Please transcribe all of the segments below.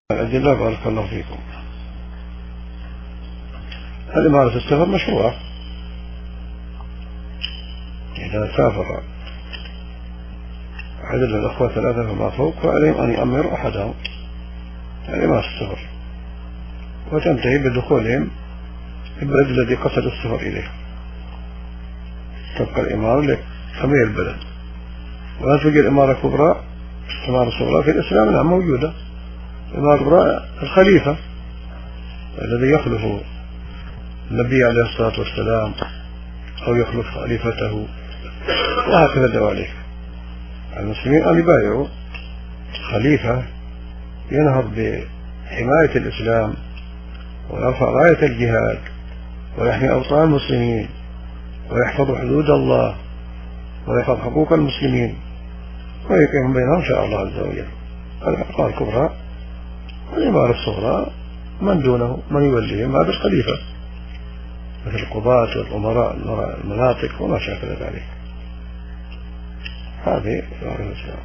الأدلة بارك الله فيكم. الإمارة السفر مشروعة إذا سافر عدد الأخوة ثلاثة فما فوق فعليهم أن يؤمروا أحدهم الإمارة السفر وتنتهي بدخولهم البلد الذي قصد السفر إليه. تبقى الإمارة لأمير البلد. ولا توجد إمارة كبرى. الإمارة الصغرى في الإسلام نعم موجودة. الإمارة الكبرى الخليفة الذي يخلف النبي عليه الصلاة والسلام أو يخلف خليفته وهكذا دواليك. المسلمين أن يبايعوا خليفة ينهض بحماية الإسلام ويرفع راية الجهاد ويحمي أوطان المسلمين ويحفظ حدود الله ويحفظ حقوق المسلمين ويقيم بينهم شاء الله عز وجل. الإمارة الكبرى والإمارة الصغرى من دونه من يوليهم هذا الخليفة مثل القضاة والأمراء المناطق وما شاكل ذلك. هذه إمارة الإسلام.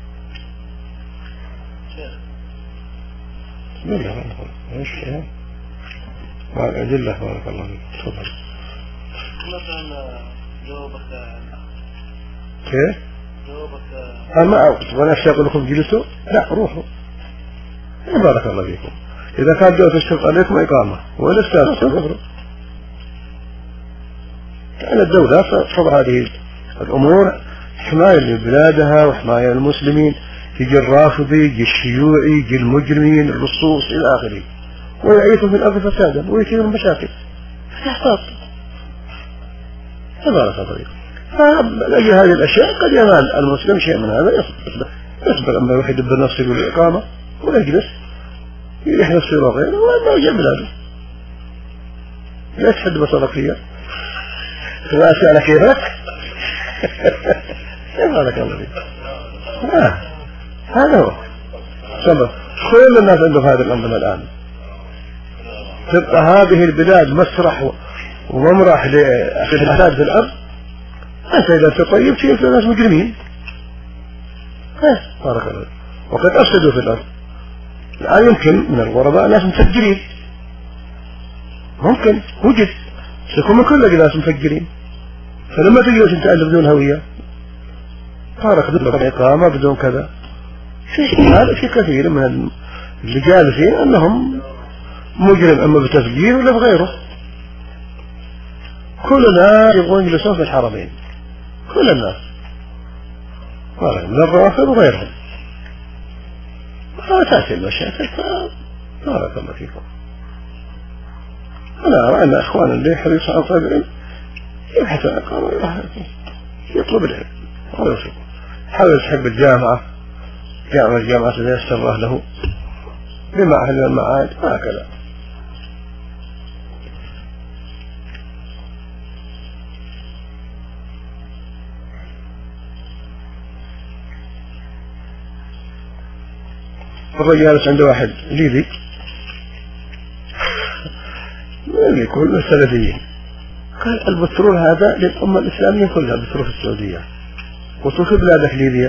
بسم الله ايش فيها مع الأدلة بارك الله فيك. تفضل. مثلا جوابك كيف؟ جوابك أنا ما أوقف وأنا أقول لكم جلسوا لا روحوا بارك الله فيكم. إذا كان دولة الشرط عليكم إقامة ولا استاذ كان الدولة تفضل هذه الأمور حماية لبلادها وحماية للمسلمين. يجي الرافضي يجي الشيوعي يجي المجرمين اللصوص إلى آخره ويعيثوا في الأرض فسادا ويثيروا المشاكل فيحتاط. تبارك الله فيكم. فلأجل هذه الأشياء قد ينال المسلم شيء من هذا يصبر أما يروح يدبر نفسه بالإقامة ويجلس يحدث في غيره وما يجي بلاده لا تحد بصرك تواسي على كيفك. تبارك الله فيك. هذا هو سبب كل الناس عندهم هذا الأنظمة الآن. تبقى هذه البلاد مسرح وممرح للفساد في الأرض. أنت إذا تطيب شيء في ناس مجرمين بارك الله وقد أفسدوا في الأرض. الآن يمكن من الغرباء ناس مفجرين ممكن وجد سيكون من كل ناس مفجرين. فلما تجلس انت بدون هوية صارت بدون إقامة بدون كذا في كثير من اللي جالسين أنهم مجرم أما بتفجير ولا بغيره. كل الناس يبغون يجلسون في الحرمين كل الناس من الرافض وغيرهم تأتي المشاكل. بارك الله فيكم. أنا أرى أن أخوانا اللي يحرصوا على طلب العلم يبحث عن إقامة يطلب العلم حاول يحب الجامعة الجامعة تيسر له بما أهل المعاد هكذا. الرجل جالس عند واحد ليبي من يكون السلفيين قال البترول هذا للأمة الإسلامية كلها بترول في السعودية وتروح بلادك ليبيا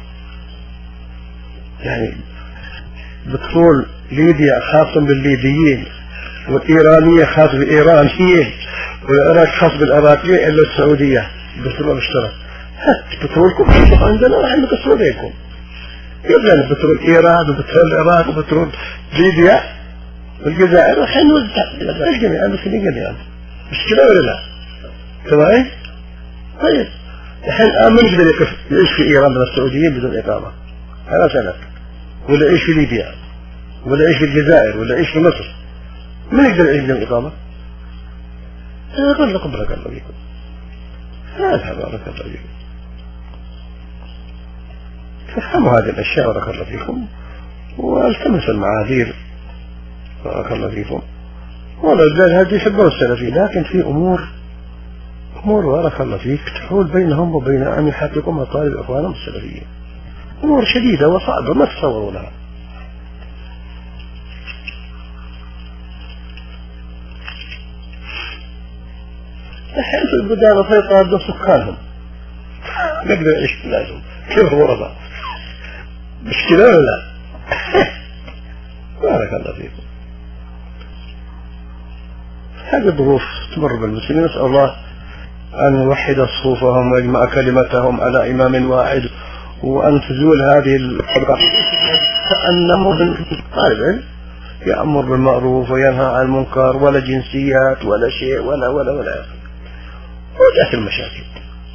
يعني بترول ليبيا خاص بالليبيين والإيرانية خاص بالإيرانيين والعراق خاص بالعراقيين إلا السعودية بترول مشترك. بترولكم عندنا ونحن نقصر بينكم يبقى بترول إيران وبترول العراق وبترول ليبيا والجزائر وحين نوزع الجميع المسلمين جميعا. مشكلة ولا لا؟ تمام؟ طيب الحين الآن من يقدر يعيش في إيران من السعوديين بدون إقامة هذا سنة ولا يعيش في ليبيا ولا يعيش في الجزائر ولا يعيش في مصر من يقدر يعيش بدون إقامة؟ أنا أقول لكم بارك الله فيكم. هذا بارك الله فيكم. تفهموا هذه الأشياء بارك الله فيكم والتمس المعاذير بارك الله فيكم. والرجال هذه يحبون السلفيين لكن في أمور بارك الله فيك تحول بينهم وبين أن يحققوا مطالب إخوانهم السلفيين. أمور شديدة وصعبة ما تصوروا لها. الحين في البلدان سيطرة بدون سكانهم نقدر نعيش بلادهم كيف غرباء. مشكلة ولا لا؟ بارك الله فيكم. هذه الظروف تمر بالمسلمين، نسأل الله أن يوحد صفوفهم ويجمع كلمتهم على إمام واحد، وأن تزول هذه الحلقة كأنه طالب علم يأمر بالمعروف وينهى عن المنكر، ولا جنسيات ولا شيء ولا ولا ولا وجاءت المشاكل.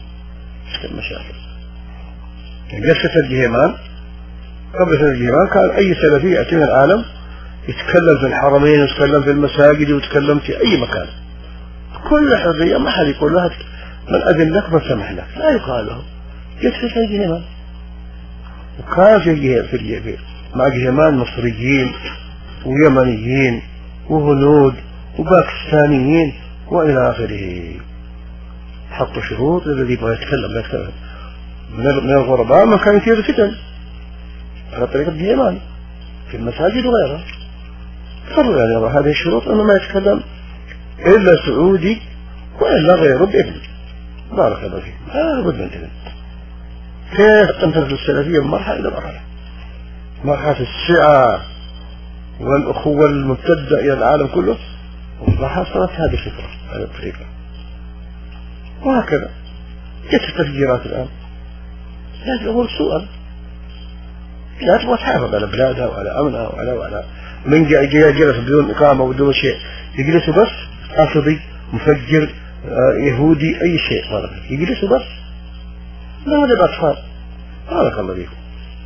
قصة الجهيمان، قبل سنة الجهيمان كان أي سلفي يأتي من العالم يتكلم في الحرمين ويتكلم في المساجد ويتكلم في أي مكان، كل حرية، ما حد يقول لها من أذن لك ما سمح لك، لا يقال له. قصة الجهيمان، وكان في مع جهيمان مصريين ويمنيين وهنود وباكستانيين وإلى آخره، حطوا شروط الذي يبغى يتكلم من الغرباء ما كان يثير فتن على طريقة الجهيمان في المساجد وغيرها. فروا يعني هذه الشروط أنه ما يتكلم إلا سعودي وإلا غيره بإذن. بارك الله فيك. هذا بد من كذا. كيف تنتقل السلفية من مرحلة إلى مرحلة، مرحلة السعة والأخوة الممتدة إلى العالم كله، وحصلت هذه الفكرة هذه الطريقة، وهكذا جت التفجيرات الآن. لكن أول سؤال لا تبغى تحافظ على بلادها وعلى أمنها وعلى من جلس بدون إقامة وبدون شيء، يجلسوا بس أصدي مفجر يهودي أي شيء، يجلسوا بس لا ولا بأطفال. بارك الله فيكم.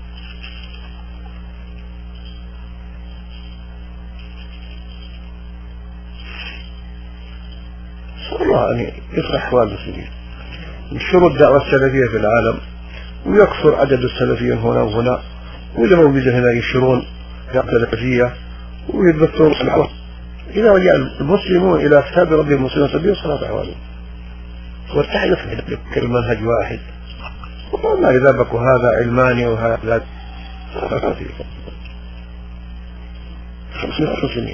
صلى الله أن يصلح أحوال المسلمين، ينشروا الدعوة السلفية في العالم، ويكثر عدد السلفيين هنا وهنا، وإذا موجودة هنا ينشرون دعوة سلفية ويتبثرون الدعوة. إذا رجع المسلمون إلى كتاب ربهم المسلمين سبيل صلاة أحوالهم والتحية في المنهج واحد، وقالنا إذا بكوا هذا علماني وهذا مسلمين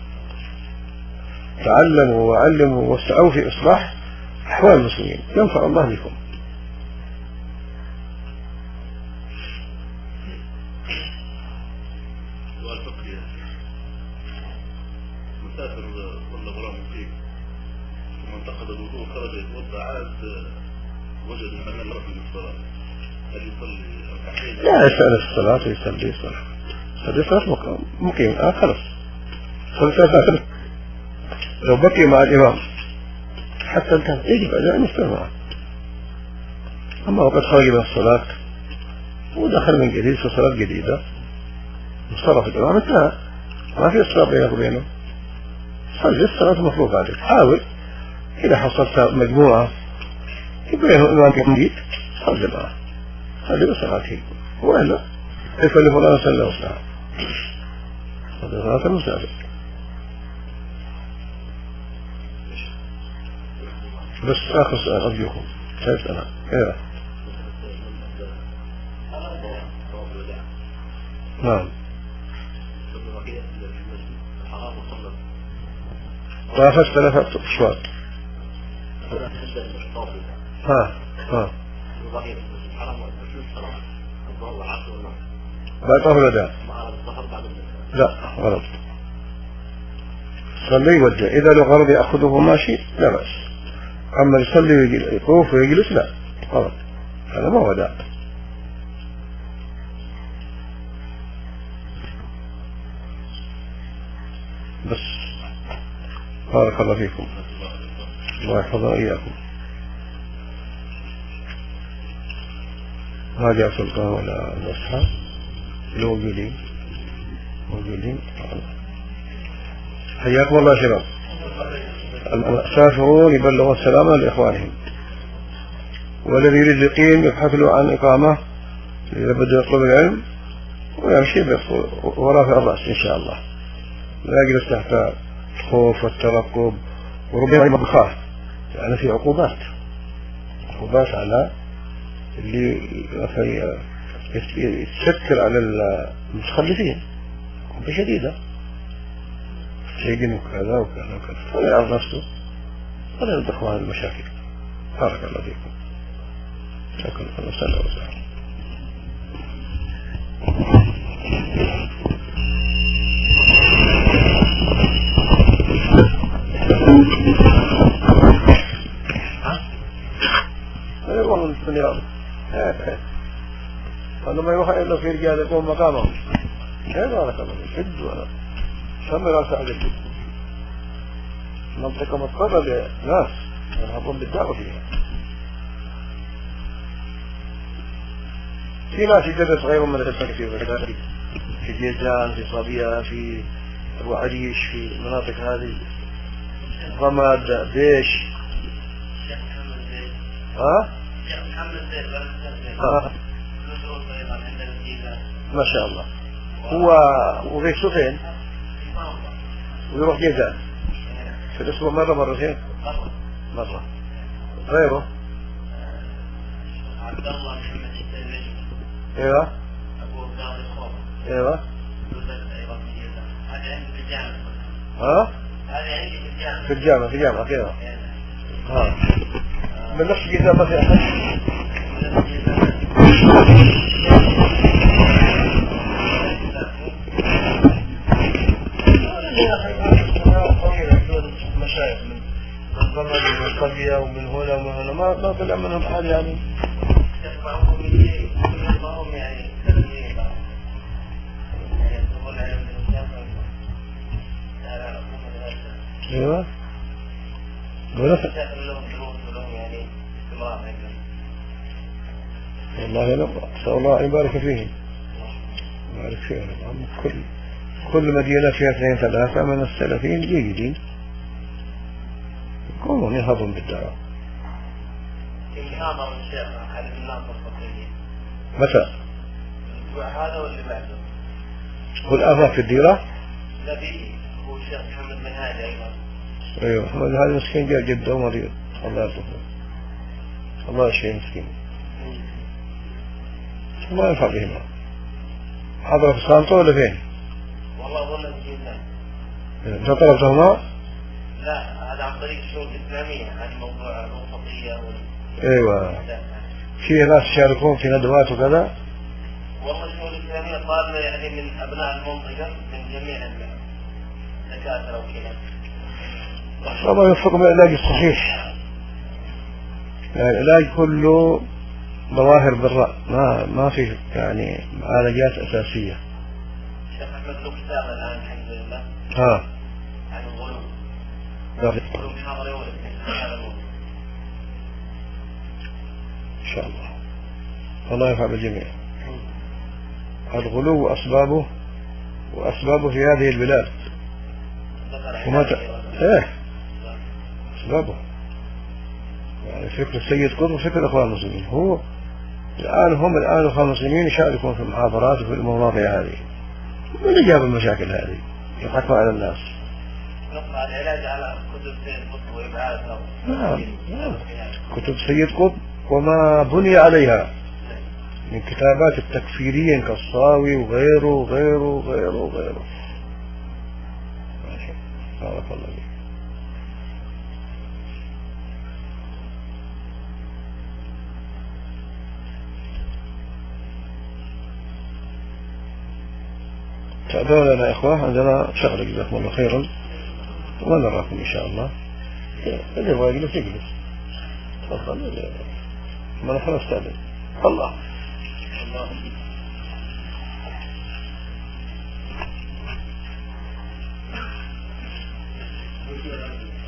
تعلموا وعلموا وسعوا في إصلاح أحوال المسلمين، ينفع الله بكم. مسافر ولا غلام مقيم ثم انتقد الوضوء خرج يتوضا عاد وجد ان الله في الصلاه، هل يصلي ركعتين؟ لا يسأل الصلاة ويصلي صلاة، يصلي صلاة مقيم خلاص صلاة. لو بقي مع الإمام حتى انتهى يجب أن يستمر معه. أما وقد خرج من الصلاة ودخل من جديد في صلاة جديدة وصرف الإمام انتهى، ما في إصلاح بينه وبينه، صلي الصلاة المفروض عليك. حاول إذا حصلت مجموعة يبين الإمام جديد صلي معه، صلي بصلاته، وإلا يكلف الله نفسا إلا وسعها، صلي صلاة المسافر. بس آخر سؤال أرجوكم، سألت أنا إيه؟ نعم. طافت 3 أشواط. بعد طاف الوداع؟ لا غلط، صلي يودع، إذا لو غرض يأخذه ماشي لا بأس، أما يصلي يطوف ويجلس لا غلط، هذا ما هو وداع. بس بارك الله فيكم، الله يحفظنا إياكم. ما جاء سلطان ولا الأصحاب موجودين حياكم الله شباب. المسافرون يبلغوا السلام لإخوانهم، والذي يريد يقيم يبحث له عن إقامة إذا بده يطلب العلم ويمشي وراء في الرأس إن شاء الله، لا يجلس تحت الخوف والترقب، وربما بخاف يعني في عقوبات على اللي يتشكل على المتخلفين بشديدة، سجن وكذا وكذا وكذا، فلا يعرف نفسه ولا يرد إخوان المشاكل. بارك الله فيكم، شكرا الله صلى الله عليه وسلم. الدنيا. فلما يروح إلا في رجال يقوم مقامهم بارك الله شد ولا شمل رأس على الجد منطقة مضطرة لناس يذهبون بالدعوة فيها. في ناس يدرس غيرهم من التفكير في جيزان في صبية في أبو عريش في المناطق هذه رماد ديش. ما شاء الله. هو وغيثه فين؟ ويروح جيزان في الأسبوع مرة مرتين؟ مرة. غيره؟ عبد الله محمد السلمي. ايوه. ابو قاضي الصوت. ايوه. هذا عندي في الجامعة. ها؟ هذا عندي في الجامعة. في الجامعة كذا. ها. من نفس جيزان ما في أحد؟ مشايخ من الضمن ومن الصبية ومن هنا ومن هنا ما طلع منهم أحد يعني. يسمعهم من شيء وهم يعني تسمية يعني يطلبون عليهم من الجامعة. ايوه. لهم دروس ولهم يعني استمرار عندهم. والله نسأل الله يبارك فيهم. يبارك فيهم. كل مدينة فيها 2-3 من السلفيين جيدين يكونون يهضون بالدعوة. في محاضرة الشيخ على الناصر الصدرية. متى؟ الأسبوع هذا واللي بعده. هو الآن في الديرة؟ لا بي هو الشيخ محمد منهاج أيضا. أيوه محمد هذا مسكين جاء جدا ومريض الله يرحمه. الله يشفيه مسكين. الله ينفع بهما. حضر في صامته ولا فين؟ والله أظن في جيزان. أنت طلبتهما؟ لا هذا عن طريق الشؤون الإسلامية عن موضوع الوسطية أيوة. في ناس يشاركون في ندوات وكذا؟ والله الشؤون الإسلامية طالبة يعني من أبناء المنطقة من جميع الدكاترة وكذا. الله يوفقهم العلاج الصحيح. يعني العلاج كله ظواهر بالرأي ما في يعني معالجات أساسية. الشيخ أحمد له كتاب الآن الحمد لله. ها. عن الغلو. غلو محاضرة يوم الاثنين. إن شاء الله. الله ينفع بالجميع. الغلو وأسبابه في هذه البلاد. إيه أسبابه. يعني فكر السيد قطب وفكر الإخوان المسلمين هو هم الآن الإخوان المسلمين يشاركون في المحاضرات وفي المواضيع هذه. من اللي جاب المشاكل هذه؟ يضحكوا على الناس. نطلع العلاج على كتب سيد قطب وإبعادها. نعم. كتب سيد قطب وما بني عليها من كتابات التكفيريين كالصاوي وغيره وغيره وغيره وغيره. ماشي. بارك الله فيك. تعالوا لنا يا إخوة عندنا شغل جزاكم الله خيرا ونراكم إن شاء الله. اللي يبغى يجلس يجلس. تفضل. ما نحن نستعد. الله. الله.